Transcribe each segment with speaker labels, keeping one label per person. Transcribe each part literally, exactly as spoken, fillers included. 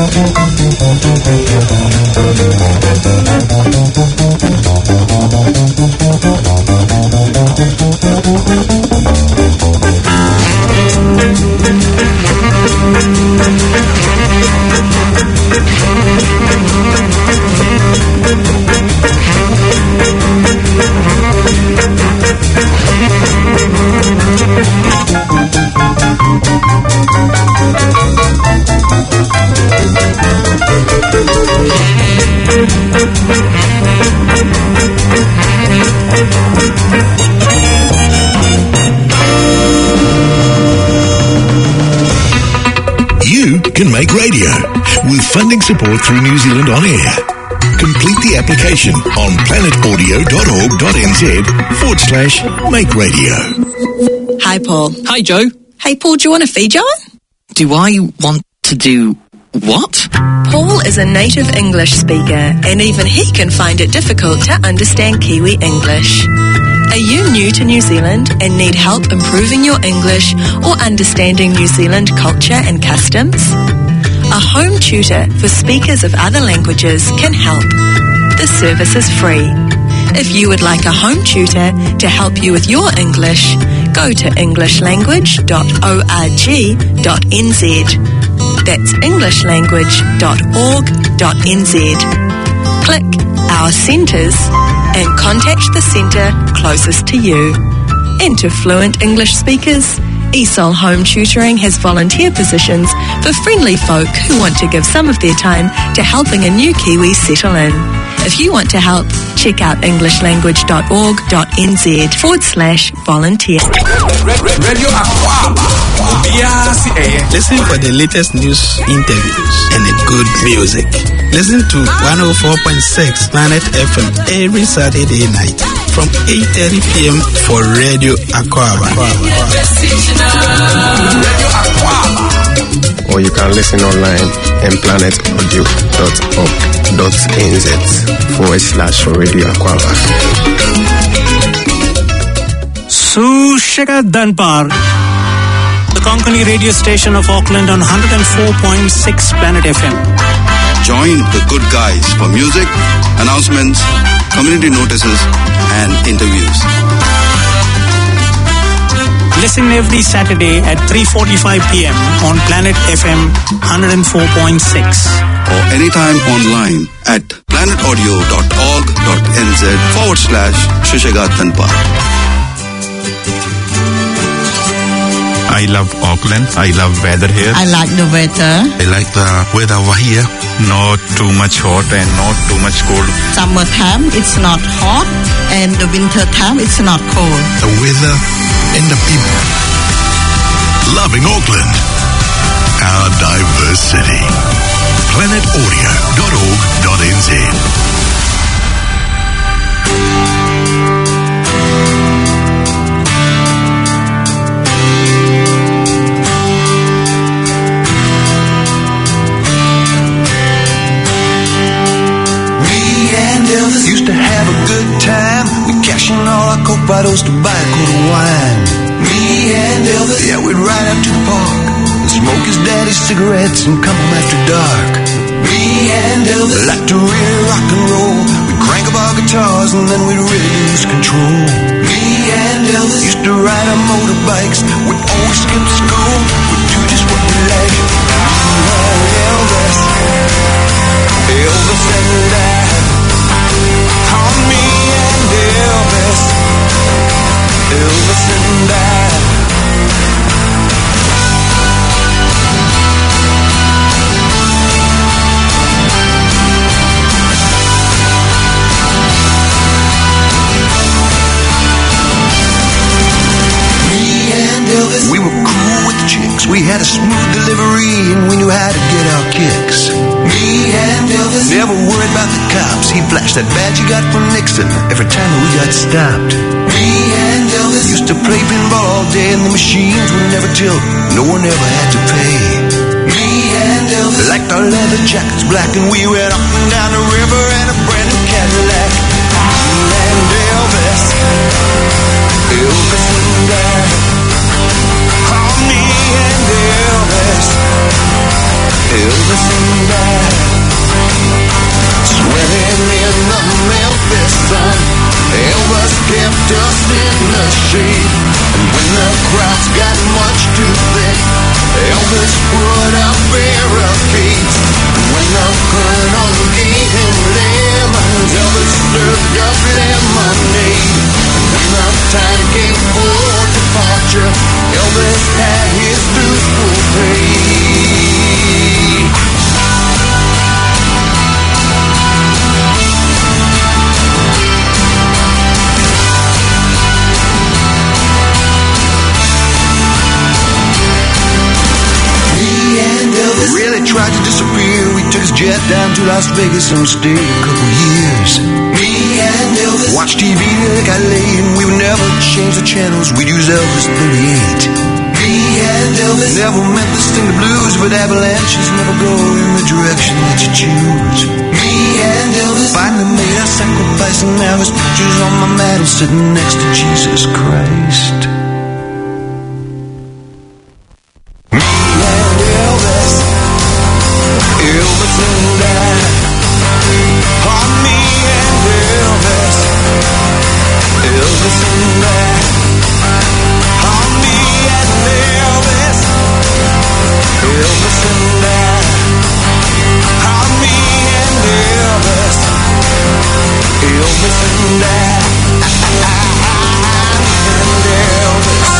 Speaker 1: You can make radio with funding support through New Zealand On Air. Complete the application on planetaudio.org.nz forward slash make radio.
Speaker 2: Hi, Paul.
Speaker 3: Hi, Joe.
Speaker 2: Hey, Paul, do you want to feed Joe?
Speaker 3: Do I want to do what?
Speaker 2: Paul is a native English speaker, and even he can find it difficult to understand Kiwi English. Are you new to New Zealand and need help improving your English or understanding New Zealand culture and customs? A home tutor for speakers of other languages can help. The service is free. If you would like a home tutor to help you with your English, go to english language dot org dot n z. That's english language dot org dot n z. Click Our Centres and contact the centre closest to you. And to fluent English speakers, E S O L Home Tutoring has volunteer positions for friendly folk who want to give some of their time to helping a new Kiwi settle in. If you want to help, check out english language dot org dot n z forward slash volunteer.
Speaker 4: Radio Aquaba.
Speaker 5: Listen for the latest news, interviews, and the good music. Listen to one oh four point six Planet F M every Saturday night from eight thirty p.m. for Radio Aquaba.
Speaker 6: Or you can listen online at planet audio dot org dot n z forward slash Radio Aquaba.
Speaker 7: Sushegat Danpar, the Konkani radio station of Auckland on one oh four point six Planet F M.
Speaker 8: Join the good guys for music, announcements, community notices, and interviews.
Speaker 7: Listen every Saturday at three forty-five p.m. on Planet F M one oh four point six.
Speaker 8: Or anytime online at planet audio dot org dot n z forward slash Sushegat Danpar.
Speaker 9: I love Auckland. I love weather here.
Speaker 10: I like the weather.
Speaker 9: I like the weather over here. Not too much hot and not too much cold.
Speaker 10: Summertime, it's not hot, and the winter time, it's not cold.
Speaker 1: The weather and the people. Loving Auckland. Our diverse city. planet audio dot org dot n z.
Speaker 11: Elvis used to have a good time. We cashing all our coke bottles to buy a quart of wine. Me and Elvis, yeah, we'd ride out to the park and smoke his daddy's cigarettes and come home after dark. Me and Elvis like to really rock and roll. We'd crank up our guitars and then we'd really lose control. Me and Elvis used to ride our motorbikes. We'd always skip school. We'd do just what we like. Me and Elvis, Elvis and I. On me and Elvis, Elvis and I. Me and Elvis, we were cool with the chicks. We had a smooth delivery and we knew how to get our kicks. Me and Elvis never worried about the cops. He flashed that badge he got from Nixon every time we got stopped. Me and Elvis used to play pinball all day and the machines would never tilt. No one ever had to pay. Me and Elvis liked our leather jackets black and we went up and down the river in a brand new Cadillac. Me and Elvis, Elvis and I. Oh, me and Elvis, Elvis and I, sweating in the Memphis sun. Elvis kept us in the shade, and when the crowds got much too thick, Elvis put up barricades. And when the colonel gave him lemons, Elvis served up lemonade. And when the time came for departure, Elvis had his dues full paid. Really tried to disappear. We took his jet down to Las Vegas and stayed a couple years. Me and Elvis watched T V like I lay, and we would never change the channels. We'd use Elvis thirty-eight. Me and Elvis never meant to sing the blues, but avalanches never go in the direction that you choose. Me and Elvis finally made our sacrifice, and now his picture's on my mantle sitting next to Jesus Christ. Elvis and I, on me and Elvis, Elvis and I, on me and Elvis, Elvis and I, on me and Elvis, Elvis and I, and Elvis.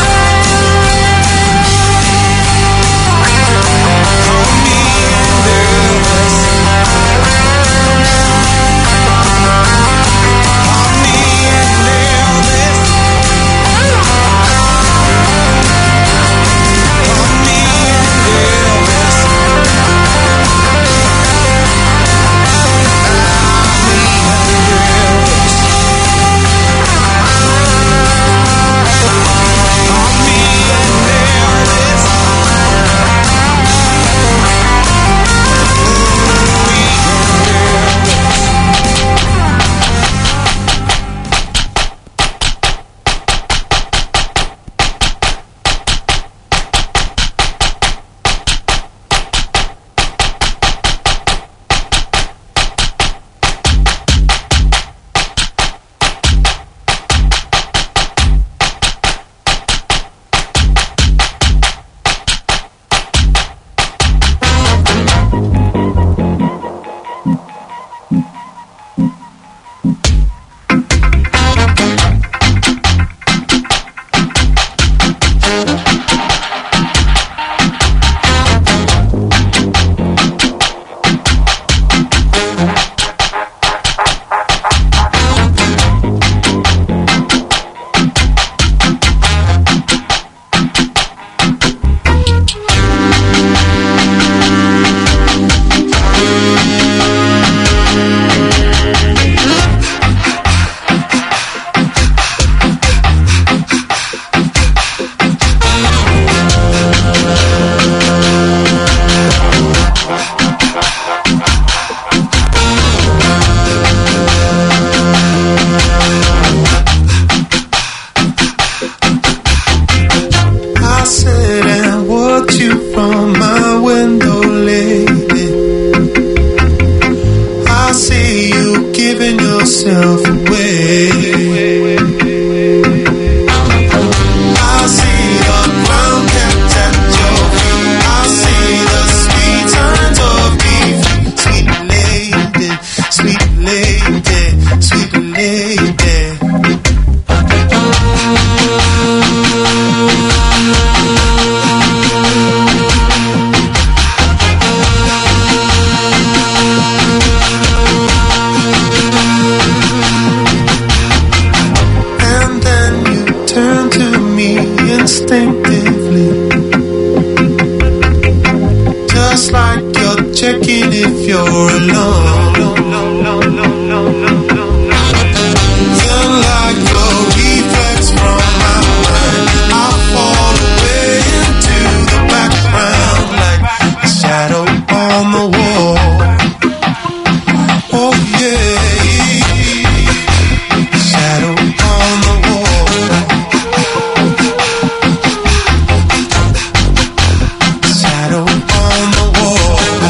Speaker 12: Shadow on the wall.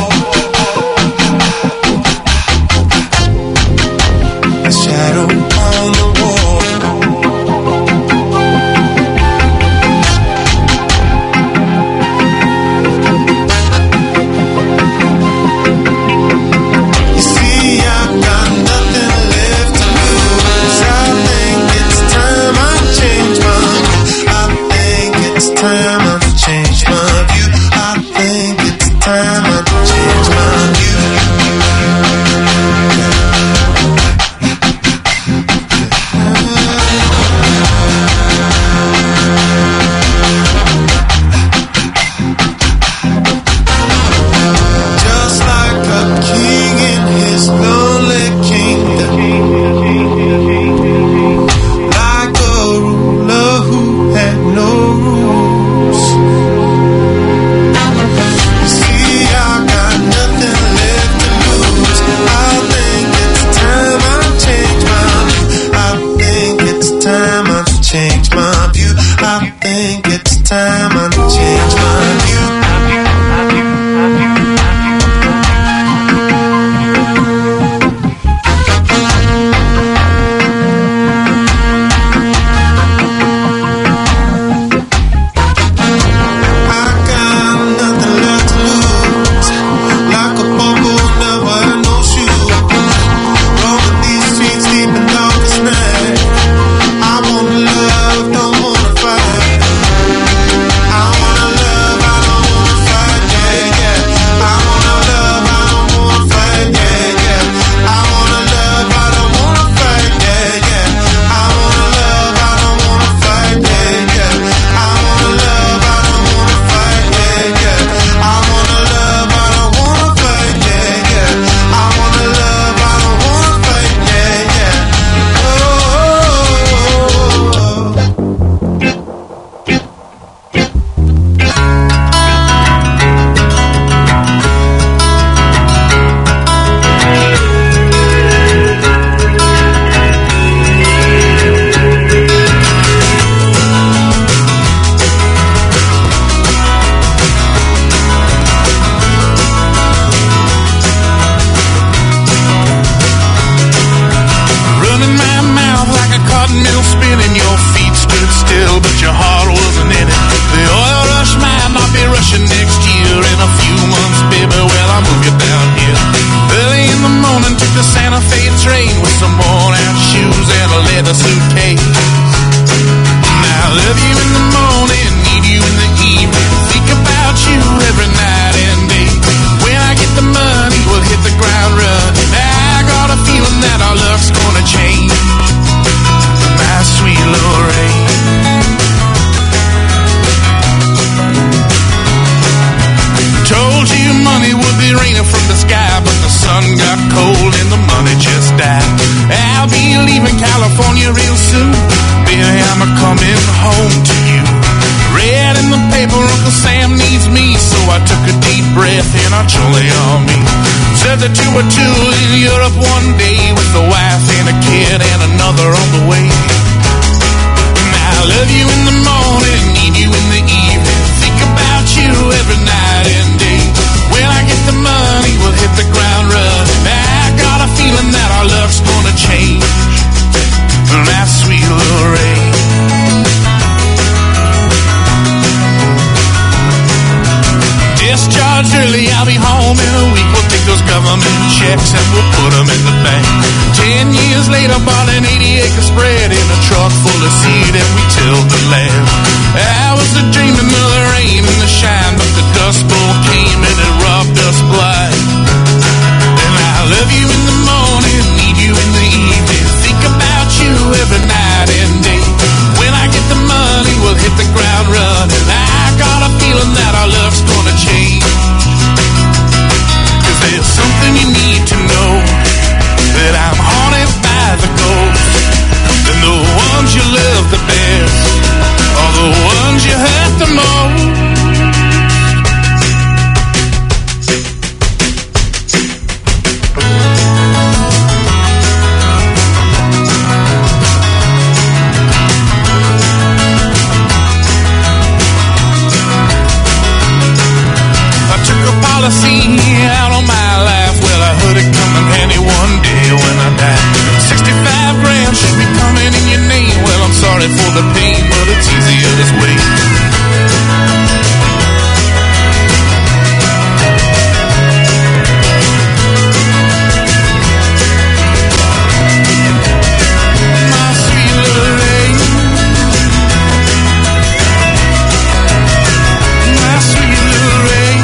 Speaker 12: freight train with some worn-out shoes and a leather suitcase. Now I love you in the morning, need you in the evening, think about you every night and day. When I get the money, we'll hit the ground running. I got a feeling that our luck's gonna change. My sweet Lorraine. Told you money would be raining from the sky, but the sun got cold and the money just died. I'll be leaving California real soon. Baby, I'm a coming home to you. Read in the paper Uncle Sam needs me, so I took a deep breath and I jolly on me. Said the two were two in Europe one day with a wife and a kid and another on the way. Now I love you in the morning, need you in the evening, think about you every night and day. When I get the money, we'll hit the ground running. I got a feeling that our luck's gonna change. My sweet Lorraine. Discharged early, I'll be home in a week. We'll take those government checks and we'll put them in the bank. Ten years later, bought an eighty acre spread in a truck full of seed and we tilled the land. I was a dreaming of the rain and the shine, but the dust bowl came and it robbed us blind. And I love you in the morning, need you in the evening, think about you every night and day. When I get the money, we'll hit the ground running. I got a feeling that our love's gonna change. Cause there's something you need to know, that I'm haunted by the ghost. And the ones you love the best are the ones you hurt the most. Out on my life, well I heard it coming handy one day when I died. Sixty-five grand should be coming in your name. Well, I'm sorry for the pain, but it's easier this way. My sweet Lorraine, my sweet Lorraine.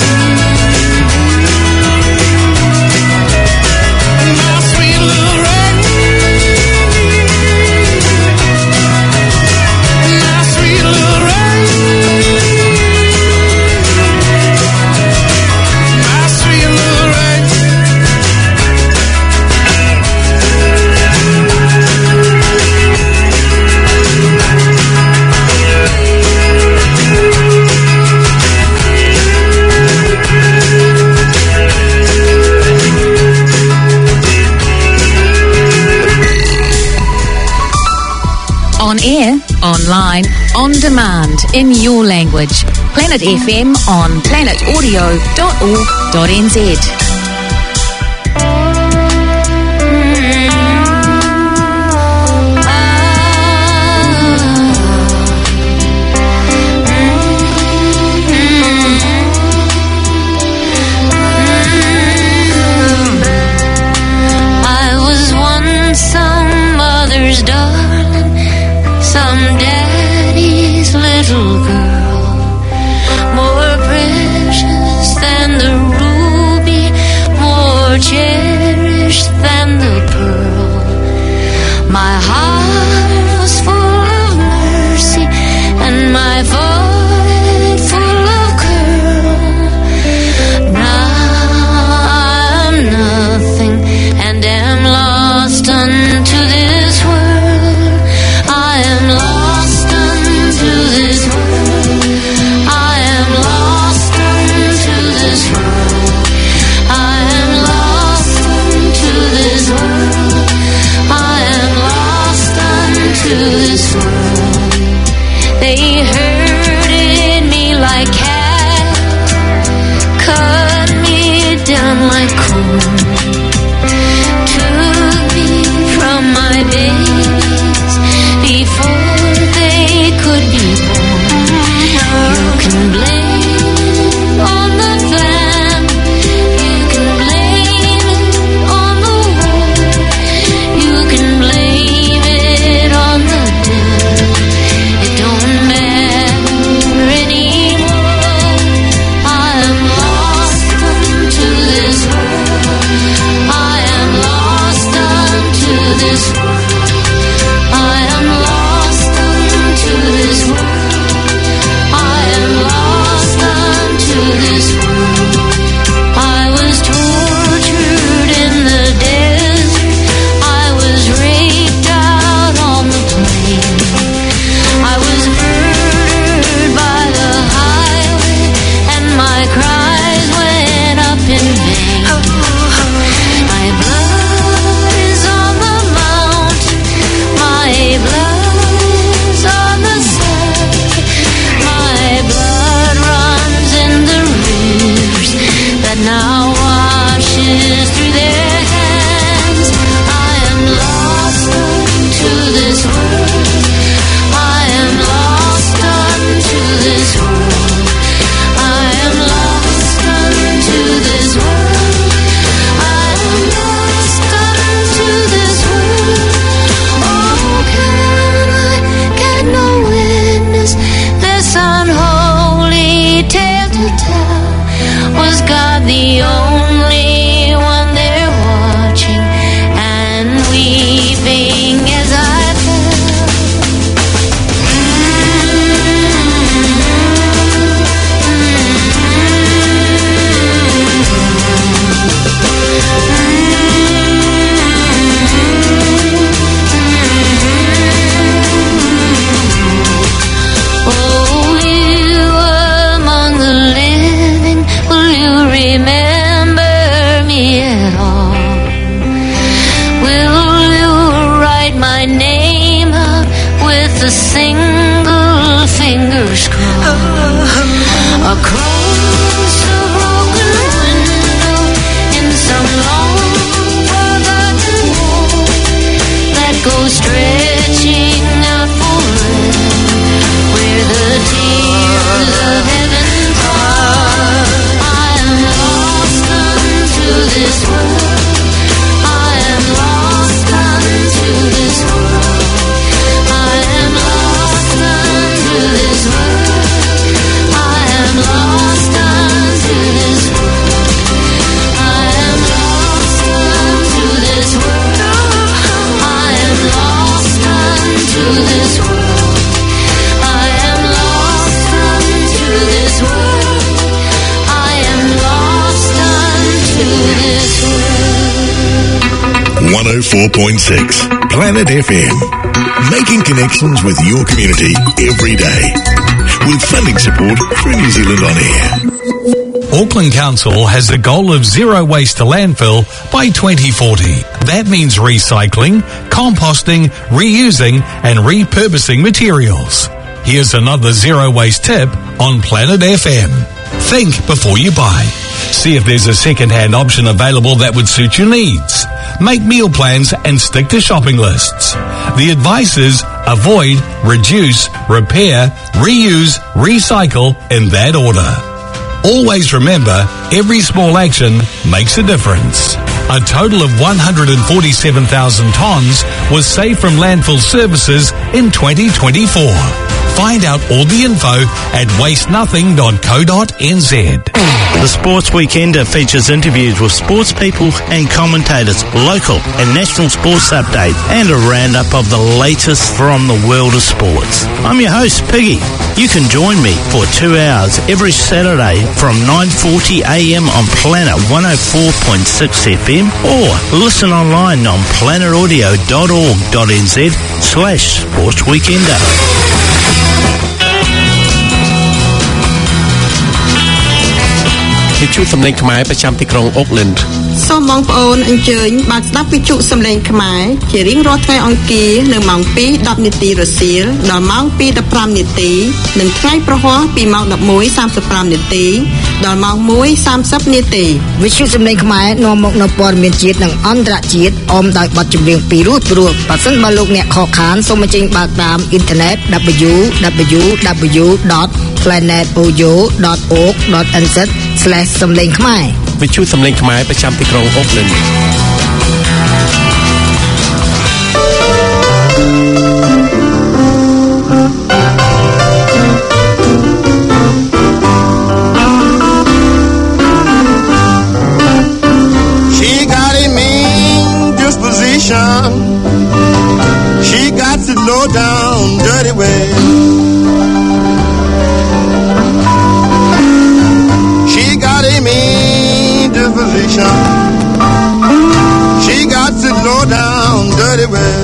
Speaker 13: On air, online, on demand, in your language. Planet F M on planet audio dot org dot n z.
Speaker 14: I was once some mother's darling, some daddy's little girl, more precious than the ruby, more cherished than the pearl. My heart was full of mercy and my void full of curl. Now I'm nothing and am lost unto this world. I am lost unto this world. I am lost unto this world. I am lost unto this world. I am lost
Speaker 1: one oh four point six Planet F M. Making connections with your community every day. With funding support from New Zealand On Air.
Speaker 15: Auckland Council has the goal of zero waste to landfill by twenty forty. That means recycling, composting, reusing and repurposing materials. Here's another zero waste tip on Planet F M. Think before you buy. See if there's a second-hand option available that would suit your needs. Make meal plans and stick to shopping lists. The advice is avoid, reduce, repair, reuse, recycle in that order. Always remember, every small action makes a difference. A total of one hundred forty-seven thousand tonnes was saved from landfill services in twenty twenty-four. Find out all the info at waste nothing dot co dot n z.
Speaker 16: The Sports Weekender features interviews with sports people and commentators, local and national sports updates, and a roundup of the latest from the world of sports. I'm your host, Piggy. You can join me for two hours every Saturday from nine forty a m on Planet one oh four point six F M or listen online on planet audio dot org dot n z slash Sports Weekender.
Speaker 17: វិទ្យុសំឡេងខ្មែរប្រចាំទីក្រុង Auckland
Speaker 10: សូមបងប្អូនអញ្ជើញបានស្ដាប់វិទ្យុសំឡេងខ្មែរជារៀងរាល់ថ្ងៃអង្គារនៅម៉ោង ពីរដប់ នាទីរសៀលដល់ម៉ោង ពីរដប់ប្រាំ នាទីនិងថ្ងៃប្រហ័សពីម៉ោង ដប់មួយសាមសិបប្រាំ នាទីដល់ម៉ោង មួយសាមសិប នាទីវិទ្យុសំឡេងខ្មែរនាំមកនូវព័ត៌មានជាតិនិងអន្តរជាតិអមដោយបទចម្រៀងពីរោះព្រោះបើសិនបើលោកអ្នកខកខានសូមអញ្ជើញបើកតាមអ៊ីនធឺណិត double-u double-u double-u dot planet audio dot org dot n z slash សំឡេងខ្មែរ
Speaker 17: វិទ្យុសំឡេងខ្មែរប្រចាំទីក្រុង Auckland
Speaker 11: She got a mean disposition. She got to low down dirty way. She got a mean disposition. She got to low down dirty way.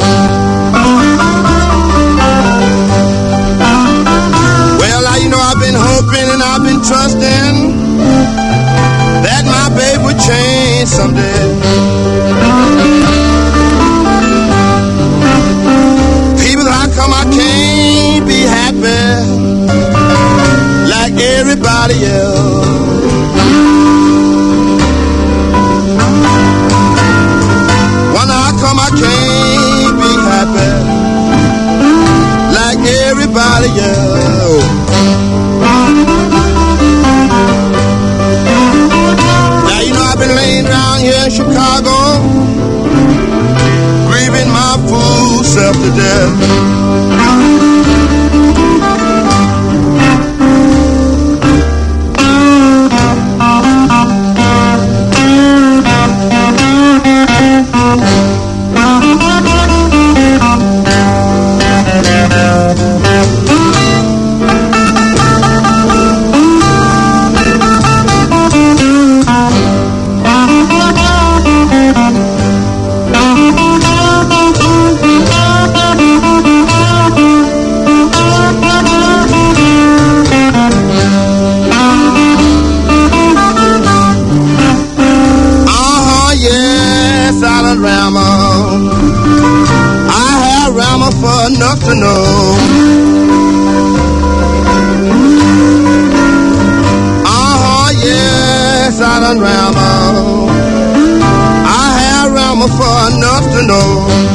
Speaker 11: Well, I, you know, I've been hoping and I've been trusting that my babe would change someday. People, how come I can't be happy like everybody else? Wonder how come I can't be happy like everybody else? Now you know I've been laying down here in Chicago, grieving my fool self to death. Enough to know. Uh-huh, yes, I done ramble. I have ramble for enough to know.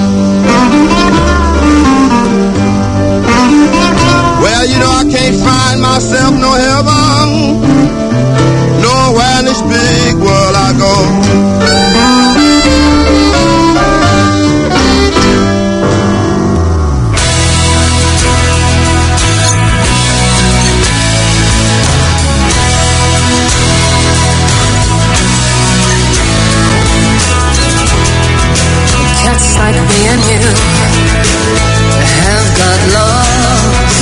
Speaker 11: Well, you know I can't find myself no heaven, nowhere in this big world I go.
Speaker 18: Like me and you have got lost.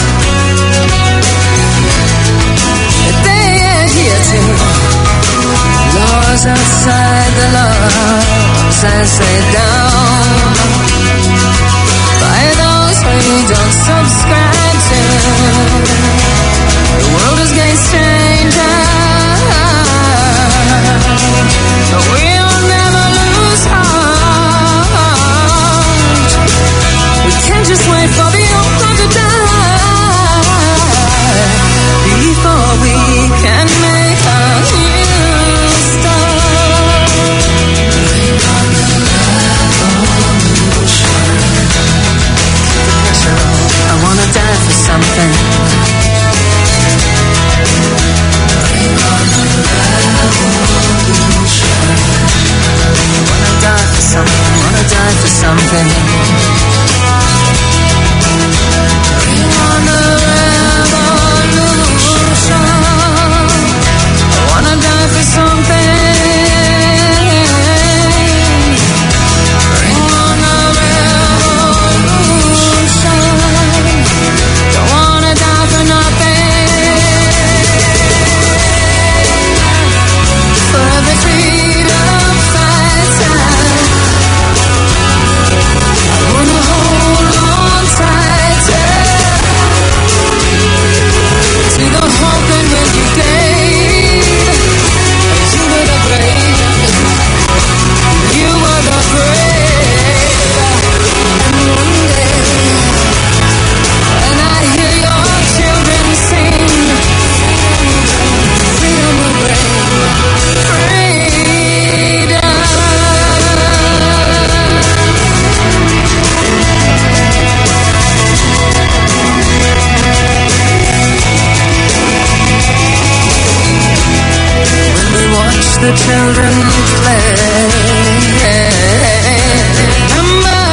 Speaker 18: They ain't here too. Laws outside the laws as they down something, wanna die for something. Bring on the revolution. I wanna die for something. Bring on the revolution. Don't wanna die for nothing. For every freedom fighter, I wanna hold on tighter to the hope that when you gave, you were the brave, you were the brave. And one day, when I hear your children sing, freedom will reign. The children play. Remember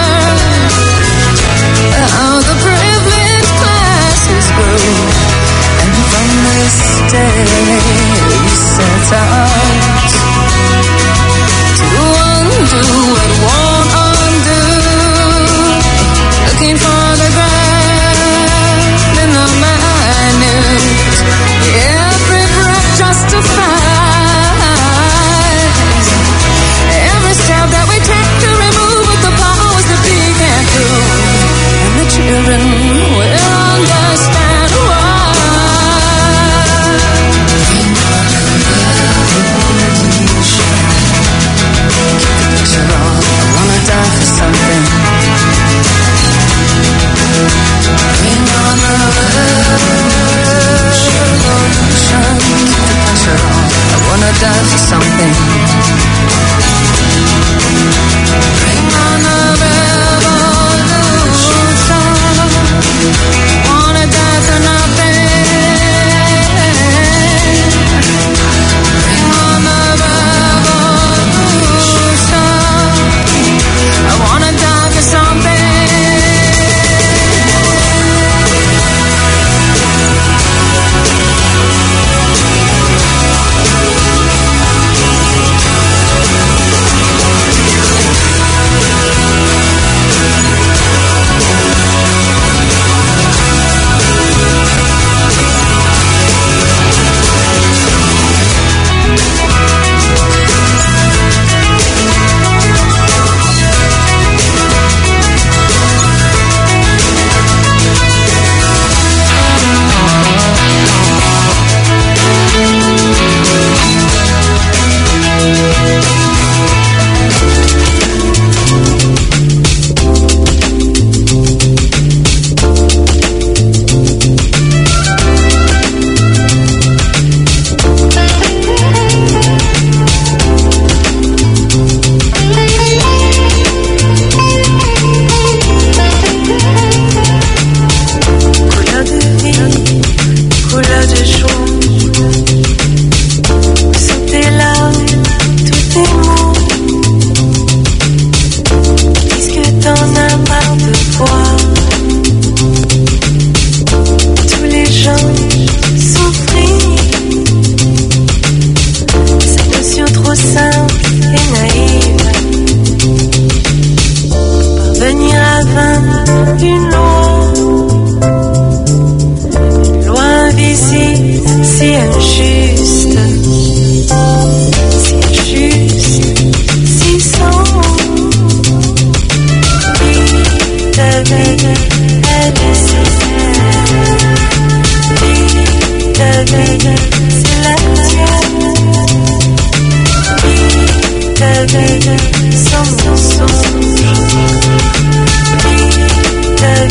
Speaker 18: how the privileged classes grew, and from this day we set out to undo what won't undo, looking for the grand in the minute, every breath justified. That we take to remove what the powers that be can't do, and the children will understand why. Keep the picture on, I wanna die for something. Bring on the revolution. Keep the pressure on, I wanna die for something. Bring on the revolution. Wanna die for nothing. Bring on the revolution. I wanna die for something. Sans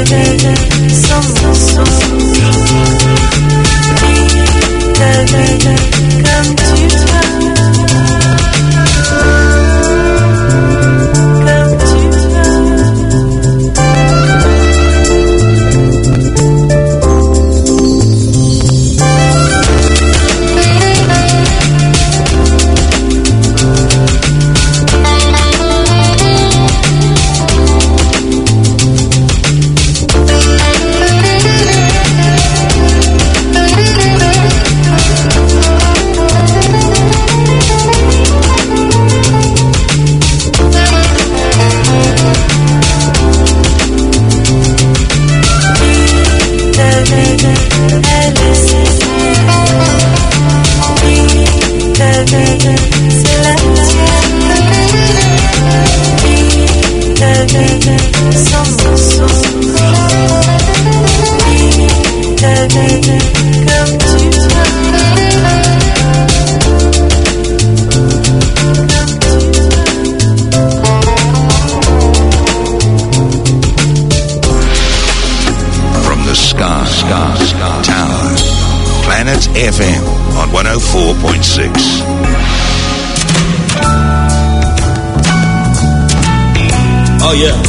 Speaker 1: F M on one oh four point six.
Speaker 19: Oh yeah.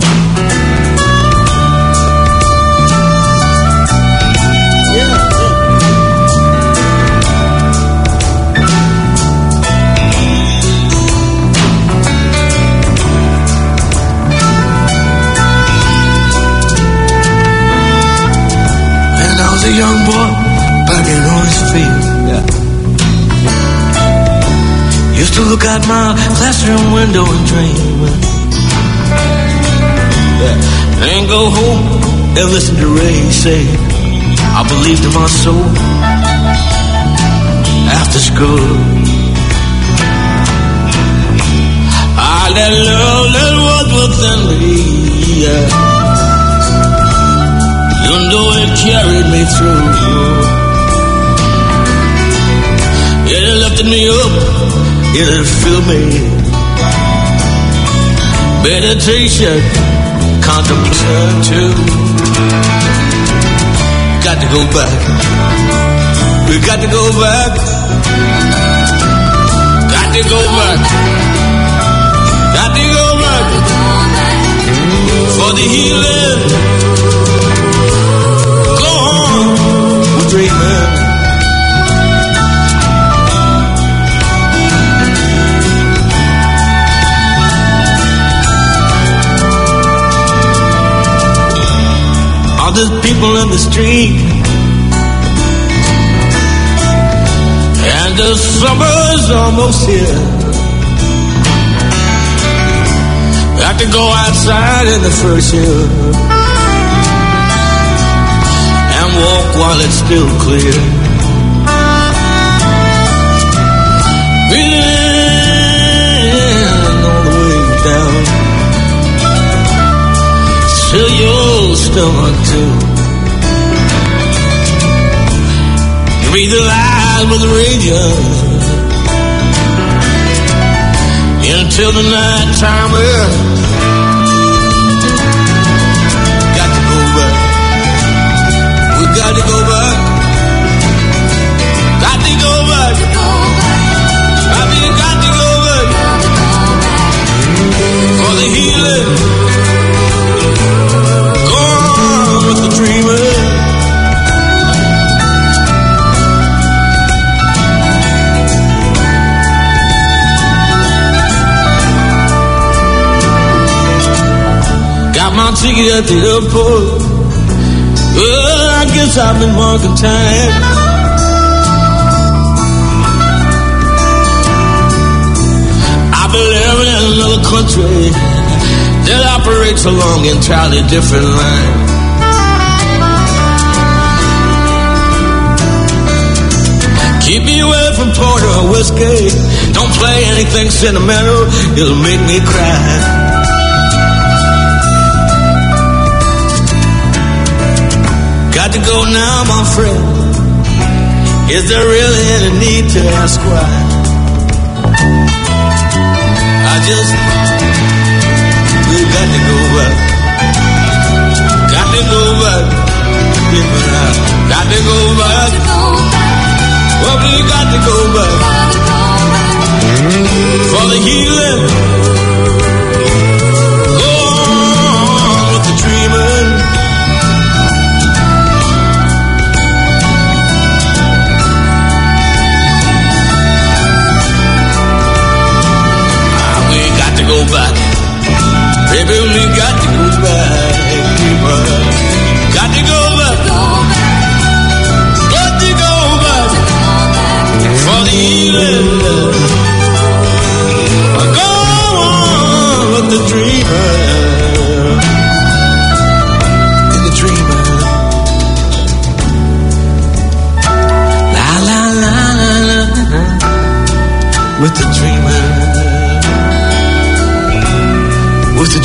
Speaker 11: A young boy packing on his feet. Yeah. Used to look out my classroom window and dream. Yeah. And go home and listen to Ray say, I believed in my soul. After school, I let love that was within me. Yeah. Even though it carried me through, it lifted me up, it filled me. Meditation, contemplation too. Got to go back. We got to go back. Got to go back. Got to go back for the healing. Dreaming. All these people in the street, and the summer's almost here. Got to go outside in the first year. Walk while it's still clear. Breathing all the way down till your stomach too. Breathe the light with the radiance until the night time. Got to go back. Got to go back. Got to go back. I mean, got to go back for the healing. Go on with the dreaming. Got my ticket at the airport. Well, I guess I've been marking time. I've been living in another country that operates along entirely different lines. Keep me away from porter or whiskey. Don't play anything sentimental, it'll make me cry. Got to go now, my friend. Is there really any need to ask why? I just, we got to go back. Got to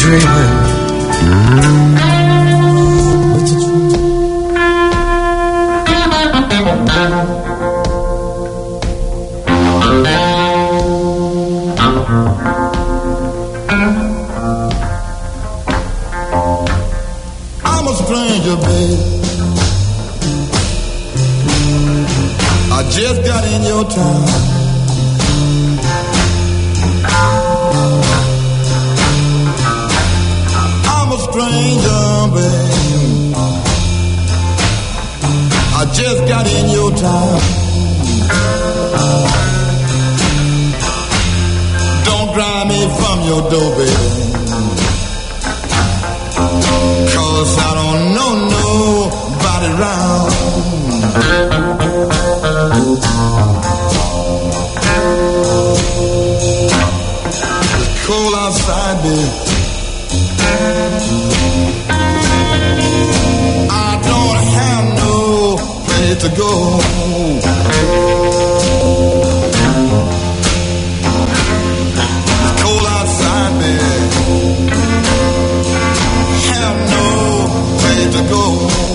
Speaker 11: dreaming. I'm a stranger, babe. I just got in your town. I'm a stranger, babe. I just got in your town. Don't drive me from your door, baby. Cause I don't know nobody around. It's cold outside, baby. I don't have no place to go. It's cold outside, baby. Have no place to go.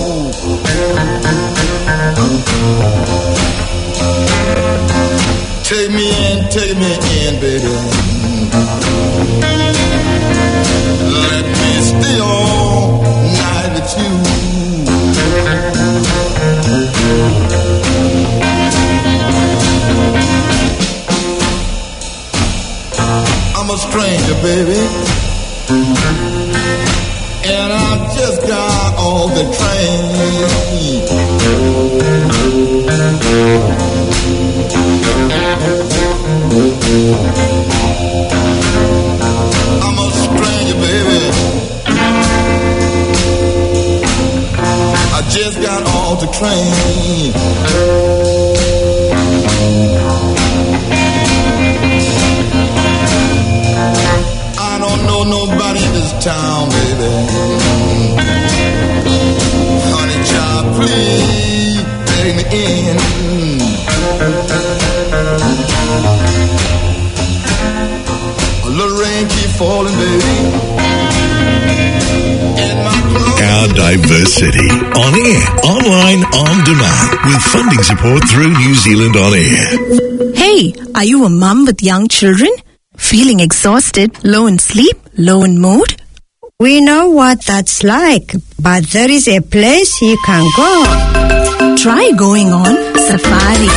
Speaker 11: Take me in, take me in, baby. Let me stay all night with you. I'm a stranger, baby, and I just got off the train. I'm a stranger, baby. I just got off the train. I don't know nobody in this town, baby. Honey child, please take me in. A little rain keep falling, baby.
Speaker 1: Our diverse city. On air, online, on demand. With funding support through New Zealand On Air.
Speaker 2: Hey, are you a mum with young children? Feeling exhausted, low in sleep, low in mood?
Speaker 20: We know what that's like, but there is a place you can go.
Speaker 2: Try going on safari.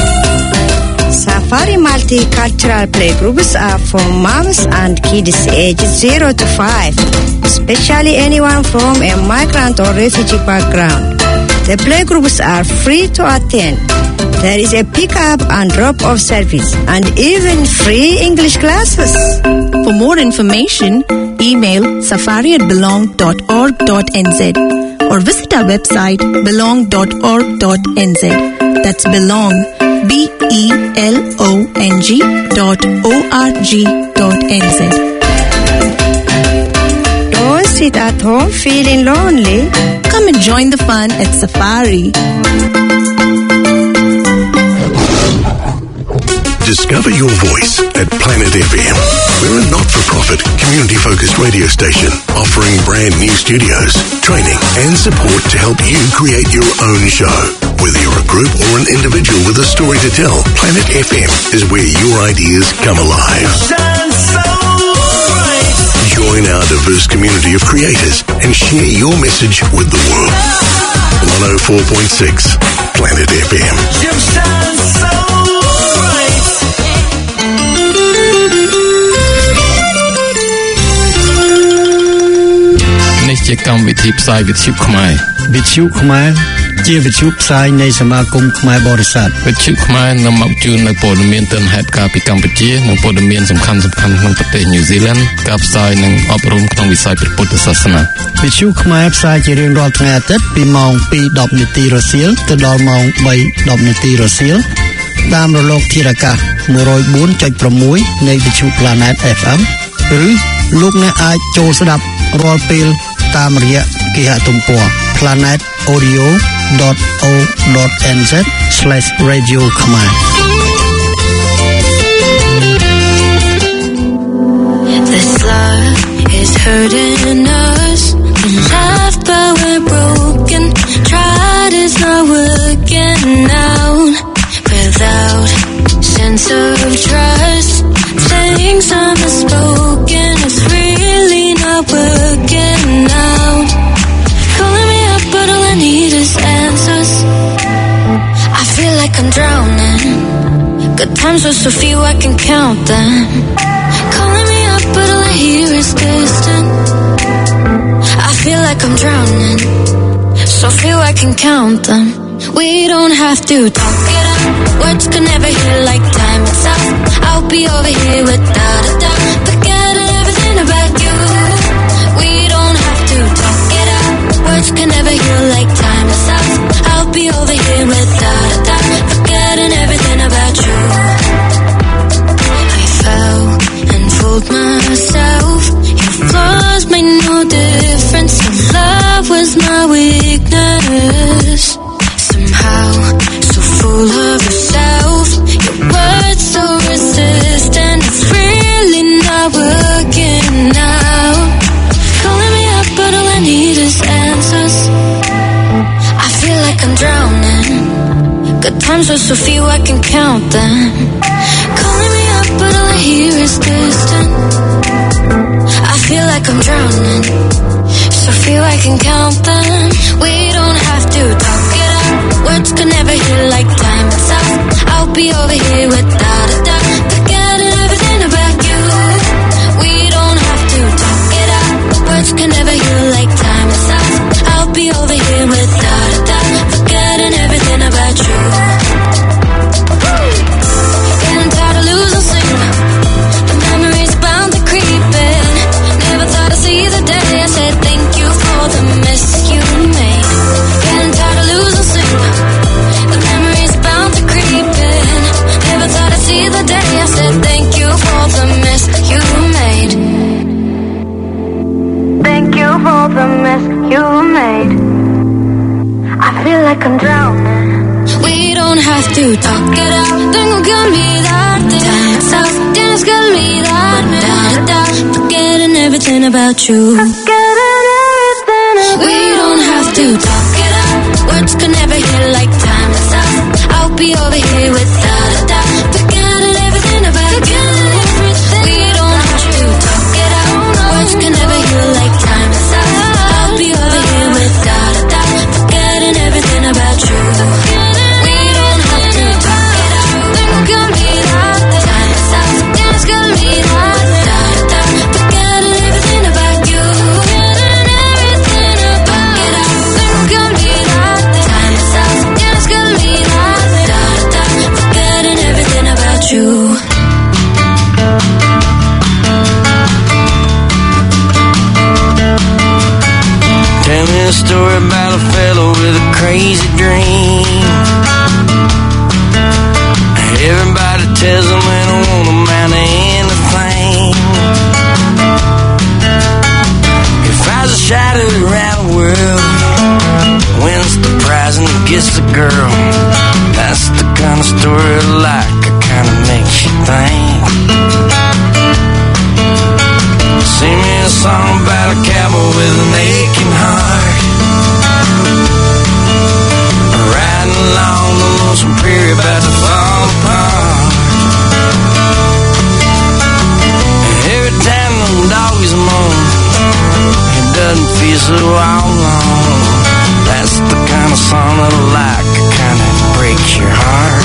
Speaker 20: Safari multicultural playgroups are for moms and kids aged zero to five, especially anyone from a migrant or refugee background. The playgroups are free to attend. There is a pick-up and drop-off service and even free English classes.
Speaker 2: For more information, email safari at belong dot org dot n z or visit our website belong dot org dot n z. That's belong, B E L O N G dot O R G dot N Z.
Speaker 20: Don't sit at home feeling lonely.
Speaker 2: Come and join the fun at Safari.
Speaker 1: Discover your voice at Planet F M. We're a not-for-profit, community-focused radio station offering brand new studios, training and support to help you create your own show. Whether you're a group or an individual with a story to tell, Planet F M is where your ideas come alive. Join our diverse community of creators and share your message with the world. one oh four point six Planet F M.
Speaker 18: You shine so
Speaker 17: នេះជាកម្មវិធីផ្សាយវិទ្យុខ្មែរវិទ្យុខ្មែរជាវិទ្យុផ្សាយនៃសមាគមខ្មែរបរិស័ទវិទ្យុខ្មែរនាំមកជូននូវព័ត៌មានទិន្នហេតុការពីកម្ពុជានិងព័ត៌មានសំខាន់ៗក្នុងប្រទេសញូហ្សេឡង់ការផ្សាយនិងអប់រំក្នុងវិស័យព្រះពុទ្ធសាសនាវិទ្យុខ្មែរផ្សាយជារៀងរាល់ថ្ងៃអាទិត្យពីម៉ោង ពីរដប់ នាទីរសៀលទៅដល់ម៉ោង បីដប់ នាទីរសៀលតាមរលកធាតុអាកាស one oh four point six នៃវិទ្យុ Planet เอฟ เอ็ม ឬលោកអ្នកអាចចូលស្ដាប់រាល់ពេលតាមរយៈគេហទំព័រ planet audio dot org dot n z slash radio ខ្មែរ
Speaker 14: This love is hurting us. We laughed but we're broken. Tried is not working out. Without sense of trust, things unspoken. It's really not working out. Calling me up but all I need is answers. I feel like I'm drowning. Good times were so few I can count them. Calling me up but all I hear is distant. I feel like I'm drowning. So few I can count them. We don't have to talk it out. Words can never heal like time itself. I'll be over here without a doubt. Forgetting everything about you. We don't have to talk it out. Words can never heal like time itself. I'll be over here without a doubt. Forgetting everything about you. I fell and fooled myself. Your flaws made no difference. Your love was my weakness. Somehow, so full of yourself. Your words so resistant. It's really not working now. Calling me up, but all I need is answers. I feel like I'm drowning. Good times were so few I can count them. Calling me up, but all I hear is distant. I feel like I'm drowning. So few I can count them. We don't have to talk it out. Words can never heal like time itself. I'll be over here without a doubt. Forgetting everything about you. We don't have to talk it out. Words can never heal like time itself. I'll be over here without a doubt. Forgetting everything about you. Getting tired of losing sleep. The memories bound to creep in. Never thought I'd see the day. I said thank you for the mess you made. Getting tired of losing sleep. The memories bound to creep in. Never thought I'd see the day. I said thank you for the mess you made. Thank you for the mess you made. I feel like I'm drowning. We don't have to talk it out. Tengo que olvidarte. Tienes que olvidarme. Forgetting everything about you. We don't have to talk it out. Words can never heal like time itself. I'll be over here without a doubt. Forgetting everything about you. We don't have to talk it out. Words can never heal like time itself. I'll be over here without a doubt. Forgetting everything about you. We don't have to talk it out. Tengo que olvidarte. Time itself. Tienes que olvidarte. Forgetting everything about you. Forgetting everything about it out. Tengo que olvidarte. Time itself. Tienes que olvidarte. Forgetting everything about you.
Speaker 21: Tell me a story about a fellow with a crazy dream. Everybody tells him they don't want amount to anything. He finds a shadow around the world, wins the prize and gets the girl. That's the kind of story I like. It kind of makes you think. Sing me a song about a cowboy with an aching heart, riding along the lonesome prairie about to fall apart. And every time the dogs moan, it doesn't feel so all alone. That's the kind of song that I like. It kind of breaks your heart.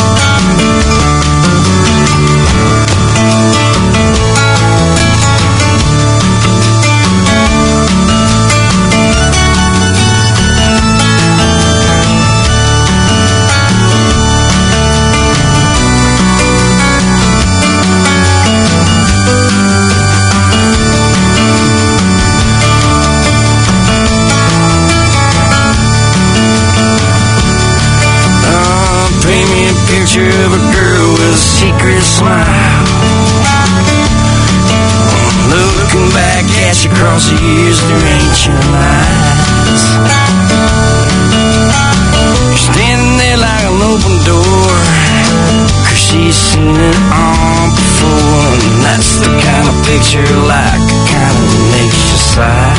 Speaker 21: Picture of a girl with a secret smile, looking back at you across the years through ancient eyes. You're standing there like an open door, cause she's seen it all before. And that's the kind of picture picture like it kinda makes you sigh.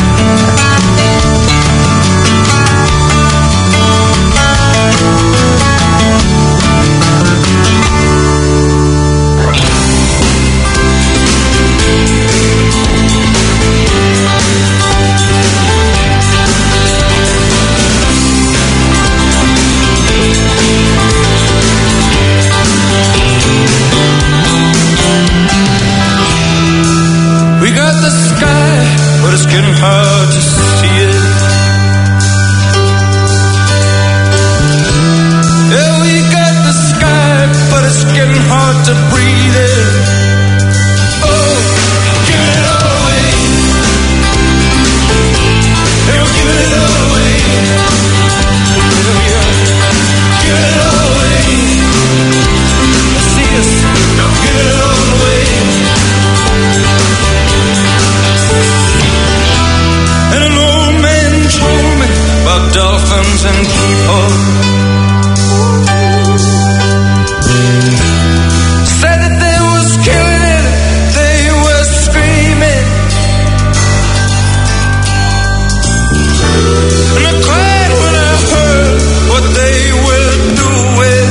Speaker 11: It's getting hard to see it. Yeah, we got the sky, but it's getting hard to breathe it. Oh, give it all away. Hey, we're giving it all away. Give it all away. See us, give it all away. And an old man told me about dolphins and people. Said that they was killing it, they were screaming. And I cried when I heard what they were doing.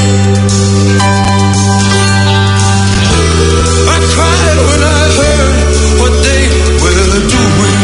Speaker 11: I cried when I heard what they were doing.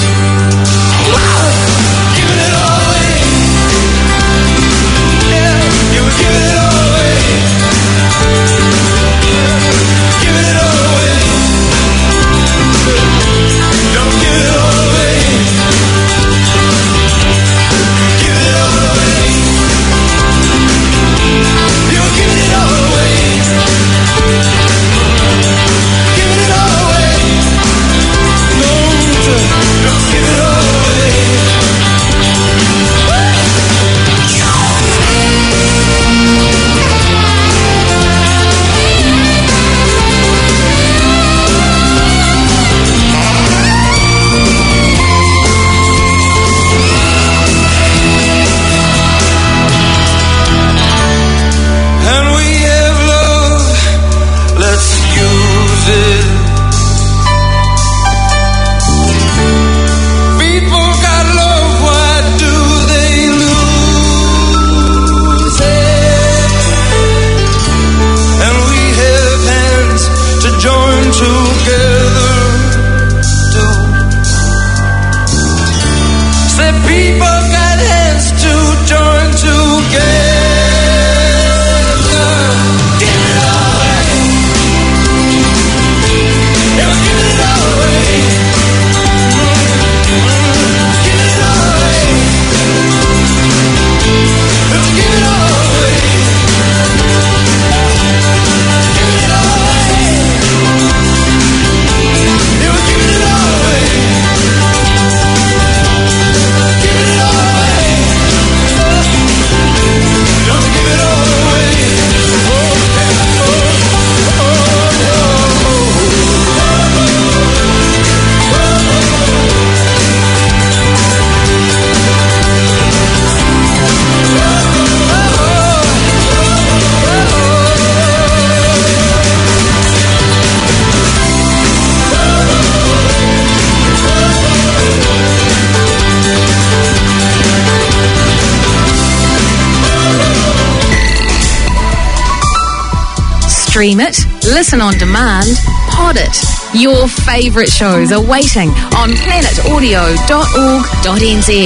Speaker 13: Stream it, listen on demand, pod it. Your favourite shows are waiting on planet audio dot org dot n z.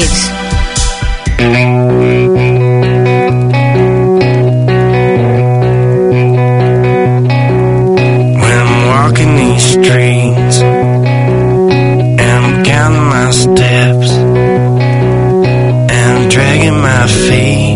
Speaker 21: When I'm walking these streets and I'm counting my steps and I'm dragging my feet